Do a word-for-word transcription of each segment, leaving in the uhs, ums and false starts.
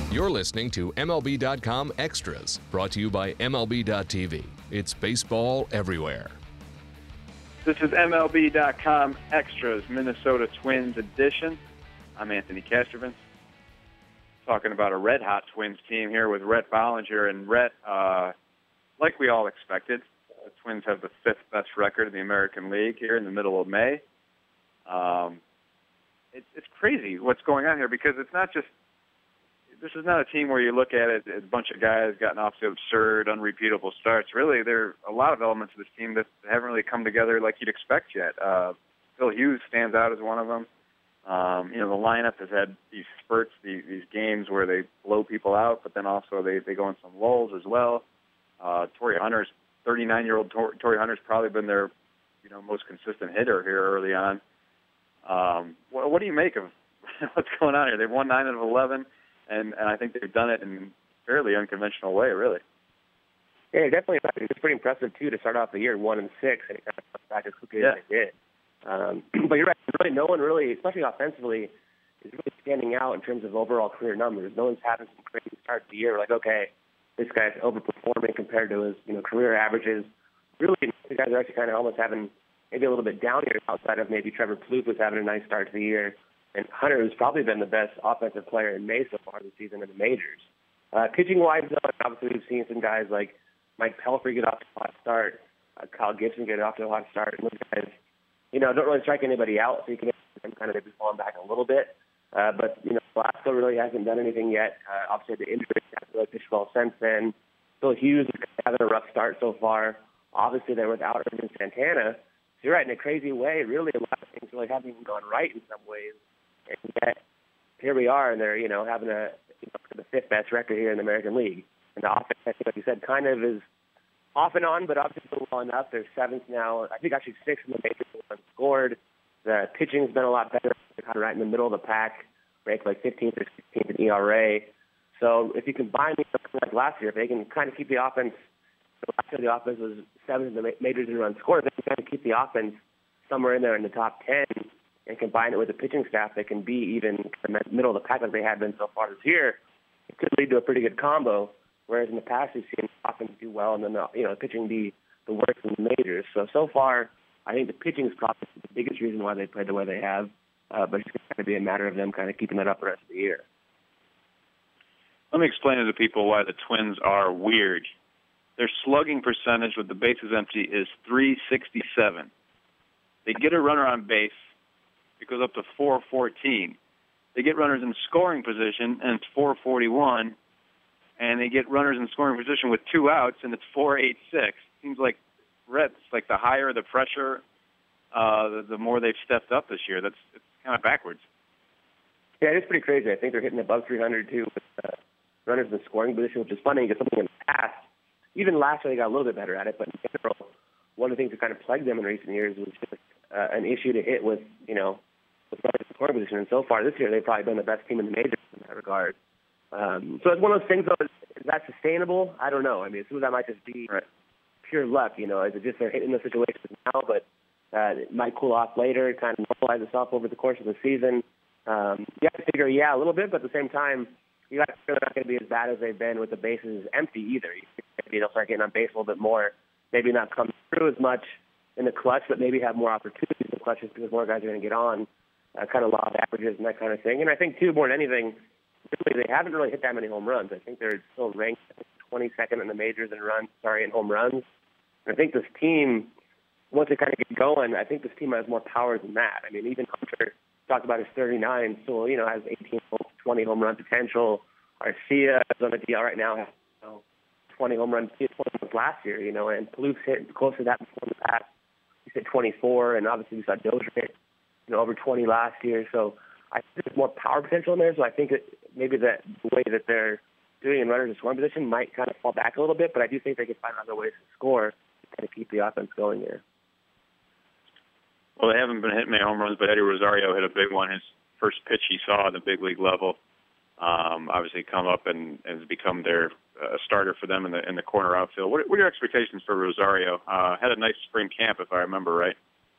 You're listening to M L B dot com Extras, brought to you by M L B dot T V. It's baseball everywhere. This is M L B dot com Extras, Minnesota Twins edition. I'm Anthony Castrovin, talking about a red-hot Twins team here with Rhett Bollinger. And Rhett, uh, like we all expected, the Twins have the fifth best record in the American League here in the middle of May. Um, it, it's crazy what's going on here, because it's not just this is not a team where you look at it as a bunch of guys gotten off to absurd, unrepeatable starts. Really, there are a lot of elements of this team that haven't really come together like you'd expect yet. Uh, Phil Hughes stands out as one of them. Um, you know, the lineup has had these spurts, these, these games where they blow people out, but then also they, they go in some lulls as well. Uh, Torrey Hunter's thirty-nine-year-old Tor- Torrey Hunter's probably been their, you know, most consistent hitter here early on. Um, what, what do you make of what's going on here? They've won nine out of eleven. And, and I think they've done it in a fairly unconventional way, really. Yeah, definitely. It's pretty impressive, too, to start off the year one and six, and it kind of comes back as quickly yeah. as they did. Um, but you're right. Really, no one really, especially offensively, is really standing out in terms of overall career numbers. No one's having some crazy start to the year. We're like, okay, this guy's overperforming compared to his, you know, career averages. Really, the guys are actually kind of almost having maybe a little bit down here outside of maybe Trevor Plouffe was having a nice start to the year. And Hunter has probably been the best offensive player in May so far this season in the majors. Uh, Pitching-wise, though, obviously we've seen some guys like Mike Pelfrey get off to a hot start, uh, Kyle Gibson get off to a hot start, and those guys, you know, don't really strike anybody out, so you can them kind of maybe falling back a little bit. Uh, but, you know, Velasco really hasn't done anything yet. Uh, obviously, the injury hasn't really pitched well since then. Phil Hughes is having a rough start so far. Obviously, they're without Ervin Santana. So you're right, in a crazy way, really a lot of things really haven't even gone right in some ways. And yet, here we are, and they're, you know, having a you know, the fifth best record here in the American League. And the offense, I think, like you said, kind of is off and on, but obviously still well enough. They're seventh now. I think actually sixth in the majors, unscored. The pitching's been a lot better. They're kind of right in the middle of the pack, ranked like fifteenth or sixteenth in E R A. So if you combine these like last year, if they can kind of keep the offense, so last year the offense was seventh in the majors in runs scored. If they can kind of keep the offense somewhere in there in the top ten, and combine it with a pitching staff that can be even in the middle of the pack like they have been so far this year, it could lead to a pretty good combo. Whereas in the past, we've seen the offense do well and then the, you know, the pitching be the worst in the majors. So, so far, I think the pitching is probably the biggest reason why they played the way they have. Uh, but it's going to be a matter of them kind of keeping that up the rest of the year. Let me explain to the people why the Twins are weird. Their slugging percentage with the bases empty is three sixty-seven. They get a runner on base. It goes up to four fourteen. They get runners in scoring position, and it's four forty-one. And they get runners in scoring position with two outs, and it's four eighty-six. Seems like, Rhett, it's like the higher the pressure, uh, the, the more they've stepped up this year. That's it's kind of backwards. Yeah, it is pretty crazy. I think they're hitting above three hundred, too, with uh, runners in scoring position, which is funny because something in the past, even last year they got a little bit better at it, but in general, one of the things that kind of plagued them in recent years was just uh, an issue to hit with, you know, with runners in scoring position. And so far this year, they've probably been the best team in the majors in that regard. Um, so it's one of those things, though, is, is that sustainable? I don't know. I mean, some of that might just be right. pure luck, you know. Is it just they're hitting the situations now, but uh, it might cool off later, kind of normalize itself over the course of the season? Um, you have to figure, yeah, a little bit, but at the same time, you got to figure they're not going to be as bad as they've been with the bases empty either. You think maybe they'll start getting on base a little bit more, maybe not come through as much in the clutch, but maybe have more opportunities in the clutches because more guys are going to get on, uh, kind of law of averages and that kind of thing. And I think, too, more than anything, really, they haven't really hit that many home runs. I think they're still ranked twenty-second in the majors in runs, sorry, in home runs. And I think this team, once they kind of get going, I think this team has more power than that. I mean, even Hunter talked about his thirty-nine, so, you know, has eighteen, twenty home run potential. Arcia is on the D L right now, has you know, twenty home runs, twenty runs last year, you know, and Palouf's hit close to that before in the past. He's hit twenty-four, and obviously we saw Dozier hit, you know, over twenty last year. So I think there's more power potential in there, so I think that maybe that the way that they're doing in runners in scoring position might kind of fall back a little bit, but I do think they can find other ways to score to kind of keep the offense going there. Well, they haven't been hitting many home runs, but Eddie Rosario hit a big one. His first pitch he saw at the big league level, um, obviously come up and, and has become their uh, starter for them in the in the corner outfield. What, what are your expectations for Rosario? Uh, had a nice spring camp, if I remember right.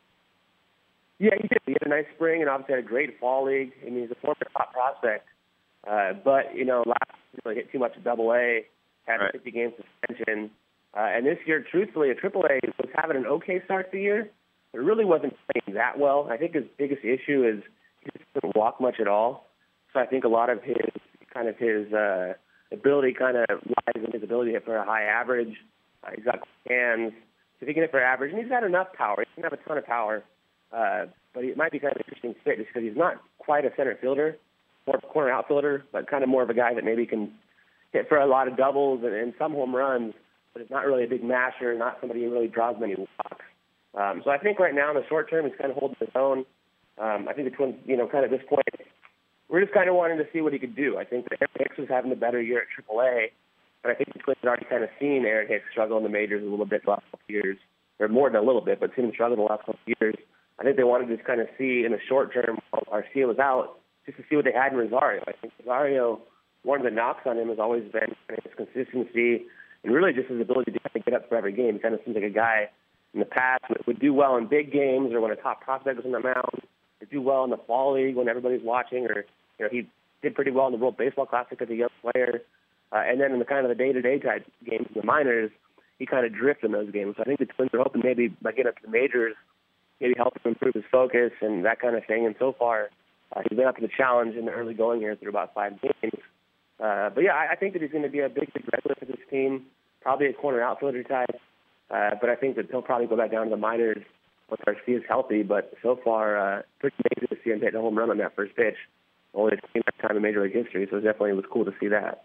Yeah, he did. He had a nice spring and obviously had a great fall league. I mean, he's a former top prospect. Uh, but, you know, last really hit too much at Double A, had right. a fifty-game suspension. Uh, and this year, truthfully, at Triple A was having an okay start to the year, but really wasn't playing that well. I think his biggest issue is he just doesn't walk much at all. So I think a lot of his kind of his uh, ability kind of lies in his ability to hit for a high average. Uh, he's got quick hands. So if he can hit for average, and he's got enough power. He doesn't have a ton of power, uh, but he might be kind of an interesting fit just because he's not quite a center fielder, more of a corner outfielder, but kind of more of a guy that maybe can hit for a lot of doubles and, and some home runs, but it's not really a big masher, not somebody who really draws many walks. Um, so I think right now in the short term, he's kind of holding his own. Um, I think the Twins, you know, kind of at this point, we're just kind of wanting to see what he could do. I think that Aaron Hicks was having a better year at Triple A, but I think the Twins had already kind of seen Aaron Hicks struggle in the majors a little bit the last couple of years, or more than a little bit, but seen him struggle the last couple of years. I think they wanted to just kind of see in the short term while Arcia was out, just to see what they had in Rosario. I think Rosario, one of the knocks on him has always been his consistency and really just his ability to kind of get up for every game. He kind of seems like a guy in the past would, would do well in big games or when a top prospect was on the mound, or do well in the fall league when everybody's watching, or you know he did pretty well in the World Baseball Classic as a young player. Uh, and then in the kind of the day-to-day type games in the minors, he kind of drifted in those games. So I think the Twins are hoping maybe by getting up to the majors, maybe help him improve his focus and that kind of thing. And so far, uh, he's been up to the challenge in the early going here through about five games. Uh, but yeah, I, I think that he's going to be a big, big regular for this team, probably a corner outfielder type. Uh, but I think that he'll probably go back down to the minors once Arcia is healthy. But so far, uh, pretty amazing to see him hit a home run on that first pitch. Only the time in Major League history, so it definitely was cool to see that.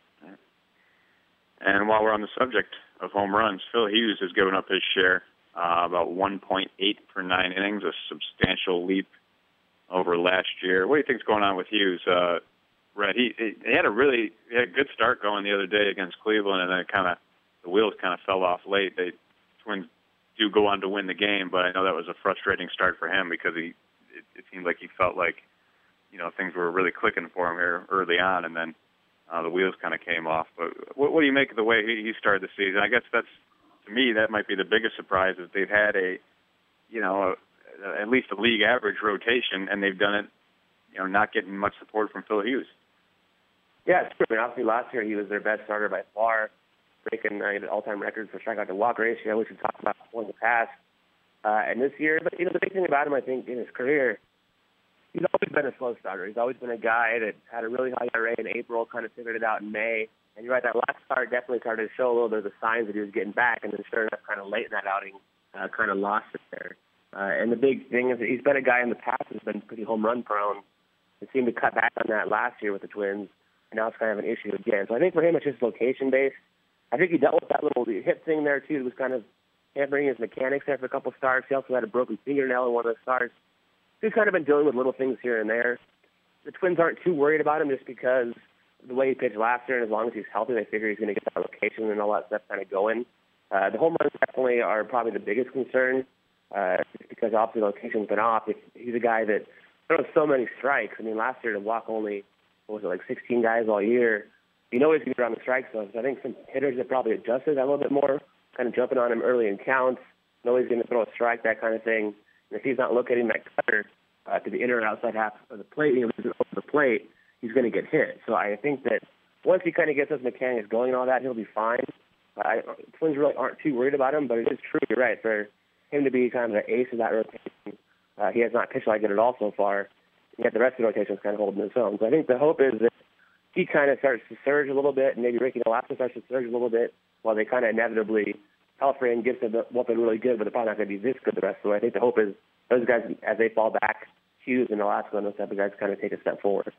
And while we're on the subject of home runs, Phil Hughes has given up his share, uh, about one point eight per nine innings, a substantial leap over last year. What do you think's going on with Hughes? Uh, Red, he, he had a really he had a good start going the other day against Cleveland, and then it kind of the wheels kind of fell off late. They Twins do go on to win the game, but I know that was a frustrating start for him because he it, it seemed like he felt like you know things were really clicking for him here early on, and then uh, the wheels kind of came off. But what, what do you make of the way he, he started the season? I guess that's to me that might be the biggest surprise is they've had a you know a, at least a league average rotation, and they've done it you know not getting much support from Phil Hughes. Yeah, it's true. I mean, obviously last year he was their best starter by far, breaking uh, all-time records for strikeout to walk ratio, which we talked about before in the past. Uh, and this year, but you know, the big thing about him, I think, in his career, he's always been a slow starter. He's always been a guy that had a really high E R A in April, kind of figured it out in May. And you're right, that last start definitely started to show a little bit of the signs that he was getting back, and then sure enough, kind of late in that outing, uh, kind of lost it there. Uh, and the big thing is that he's been a guy in the past who's been pretty home run prone. It seemed to cut back on that last year with the Twins. And now it's kind of an issue again. So I think for him, it's just location-based. I think he dealt with that little hip thing there, too. It was kind of hampering his mechanics there for a couple starts. He also had a broken fingernail in one of the starts. So he's kind of been dealing with little things here and there. The Twins aren't too worried about him just because of the way he pitched last year, and as long as he's healthy, they figure he's going to get that location and all that stuff kind of going. Uh, the home runs definitely are probably the biggest concern uh, just because obviously the location's been off. If he's a guy that throws so many strikes. I mean, last year to walk only – what was it, like sixteen guys all year. You know he's going to be around the strike zone. So I think some hitters have probably adjusted that a little bit more, kind of jumping on him early in counts. Know he's going to throw a strike, that kind of thing. And if he's not locating that cutter uh, to the inner or outside half of the plate, he leaves it over the plate, he's going to get hit. So I think that once he kind of gets those mechanics going and all that, he'll be fine. Uh, I, Twins really aren't too worried about him, but it is true, you're right, for him to be kind of the ace of that rotation. Uh, he has not pitched like it at all so far. Yet the rest of the rotation is kind of holding his own. So I think the hope is that he kind of starts to surge a little bit, and maybe Ricky Nolasco starts to surge a little bit, while they kind of inevitably, Helfrey and Gibson, what they're really good, but they're probably not going to be this good the rest of the way. I think the hope is those guys, as they fall back, Hughes and Nolasco and those type of guys kind of take a step forward.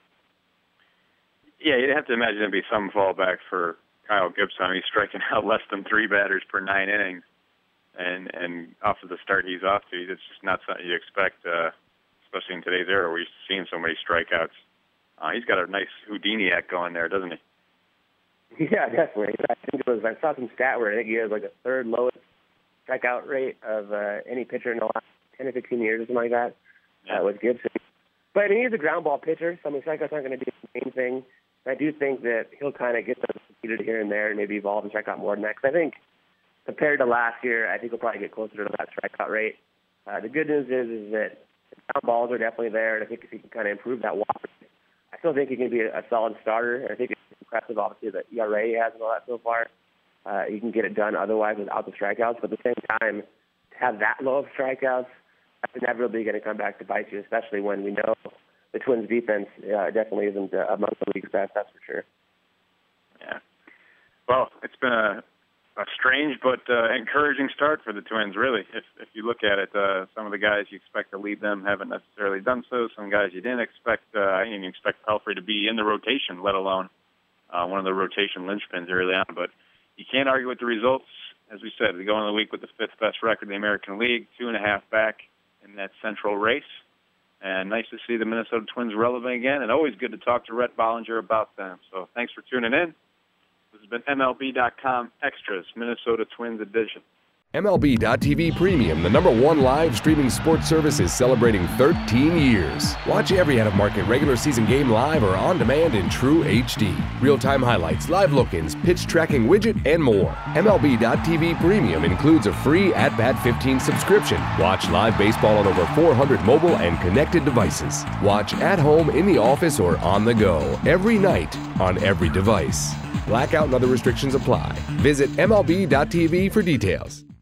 Yeah, you'd have to imagine there'd be some fallback for Kyle Gibson. I mean, he's striking out less than three batters per nine innings, and and off of the start he's off to, it's just not something you expect. Uh, Especially in today's era, where you're seeing so many strikeouts. Uh, he's got a nice Houdini act going there, doesn't he? Yeah, definitely. I think it was. I saw some stat where I think he has like a third lowest strikeout rate of uh, any pitcher in the last ten or fifteen years, or something like that, yeah. uh, with Gibson. But I mean, he's a ground ball pitcher, so I mean, strikeouts aren't going to be the main thing. I do think that he'll kind of get those repeated here and there, and maybe evolve and strike out more than that. Because I think compared to last year, I think he'll probably get closer to that strikeout rate. Uh, the good news is, is that ground balls are definitely there, and I think if he can kind of improve that walk, I still think he can be a, a solid starter. I think if he impressive, obviously, the E R A he has and all that so far. Uh, he can get it done otherwise without the strikeouts. But at the same time, to have that low of strikeouts, that's inevitably going to come back to bite you, especially when we know the Twins' defense uh, definitely isn't uh, among the league's best, that's for sure. Yeah. Well, it's been a, a strange but uh, encouraging start for the Twins, really. If if you look at it, uh, some of the guys you expect to lead them haven't necessarily done so. Some guys you didn't expect, uh, I didn't even expect Pelfrey to be in the rotation, let alone uh, one of the rotation linchpins early on. But you can't argue with the results. As we said, they go into the week with the fifth best record in the American League, two and a half back in that central race. And nice to see the Minnesota Twins relevant again, and always good to talk to Rhett Bollinger about them. So thanks for tuning in. This has been M L B dot com Extras, Minnesota Twins edition. M L B dot T V Premium, the number one live streaming sports service, is celebrating thirteen years. Watch every out-of-market regular season game live or on demand in true H D. Real-time highlights, live look-ins, pitch tracking widget, and more. M L B dot T V Premium includes a free At Bat fifteen subscription. Watch live baseball on over four hundred mobile and connected devices. Watch at home, in the office, or on the go, every night, on every device. Blackout and other restrictions apply. Visit M L B dot T V for details.